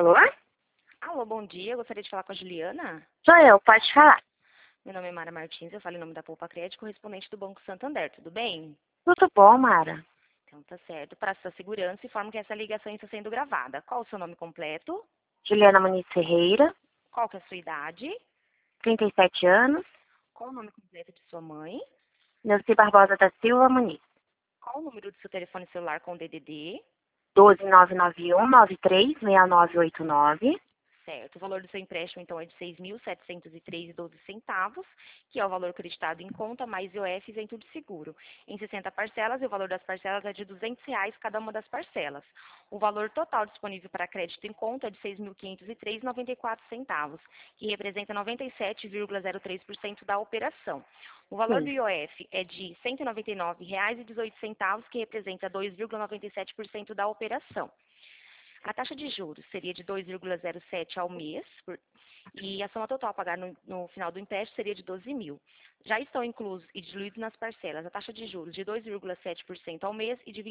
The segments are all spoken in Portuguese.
Alô? Alô, bom dia. Eu gostaria de falar com a Juliana. Sou eu, pode falar. Meu nome é Mara Martins, eu falo em nome da Poupa Crédito, correspondente do Banco Santander. Tudo bem? Tudo bom, Mara? Então tá certo. Para sua segurança, informo que essa ligação está sendo gravada. Qual o seu nome completo? Juliana Muniz Ferreira, Qual que é a sua idade? 37 anos, Qual o nome completo de sua mãe? Neuci Barbosa da Silva Muniz. Qual o número do seu telefone celular com DDD? 12991936989. Certo. O valor do seu empréstimo, então, é de R$ 6.703,12, que é o valor acreditado em conta, mais IOF isento de seguro. Em 60 parcelas, e o valor das parcelas é de R$ 200 cada uma das parcelas. O valor total disponível para crédito em conta é de R$ 6.503,94, que representa 97,03% da operação. O valor do Sim. IOF é de R$ 199,18, que representa 2,97% da operação. A taxa de juros seria de 2,07 ao mês e a soma total a pagar no final do empréstimo seria de 12 mil. Já estão inclusos e diluídos nas parcelas a taxa de juros de 2,7% ao mês e de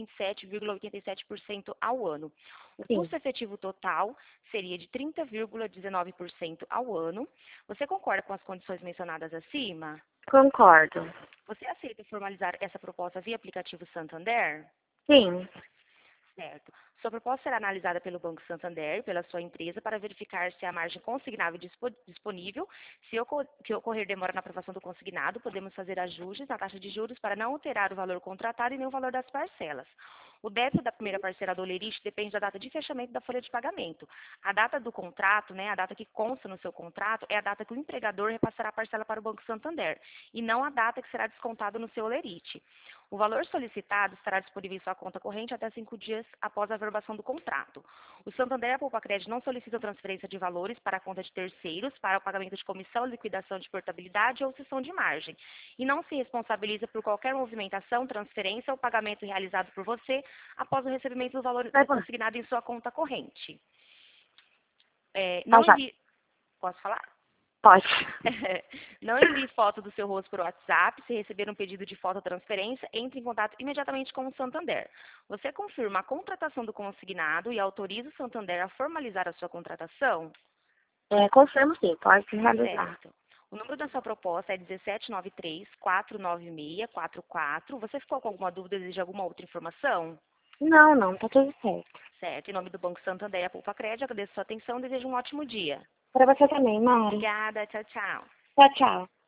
27,87% ao ano. O Sim. custo efetivo total seria de 30,19% ao ano. Você concorda com as condições mencionadas acima? Concordo. Você aceita formalizar essa proposta via aplicativo Santander? Sim. Certo. Sua proposta será analisada pelo Banco Santander e pela sua empresa para verificar se a margem consignável disponível. Se ocorrer demora na aprovação do consignado, podemos fazer ajustes na taxa de juros para não alterar o valor contratado e nem o valor das parcelas. O débito da primeira parcela do olerite depende da data de fechamento da folha de pagamento. A data do contrato, a data que consta no seu contrato, é a data que o empregador repassará a parcela para o Banco Santander, e não a data que será descontado no seu olerite. O valor solicitado estará disponível em sua conta corrente até 5 dias após a averbação do contrato. O Santander e a Poupa Crédito não solicitam transferência de valores para a conta de terceiros para o pagamento de comissão, liquidação de portabilidade ou cessão de margem, e não se responsabiliza por qualquer movimentação, transferência ou pagamento realizado por você após o recebimento do valor consignado em sua conta corrente. Não envie... Posso falar? Pode. Não envie foto do seu rosto por WhatsApp. Se receber um pedido de foto ou transferência, entre em contato imediatamente com o Santander. Você confirma a contratação do consignado e autoriza o Santander a formalizar a sua contratação? Confirmo sim, pode realizar. Certo. O número da sua proposta é 1793-496-44. Você ficou com alguma dúvida, deseja alguma outra informação? Não, tá tudo certo. Certo. Em nome do Banco Santander e a Poupa Crédito, agradeço a sua atenção e desejo um ótimo dia. Para você também, Mara. Obrigada. Tchau, tchau. Tchau, tchau.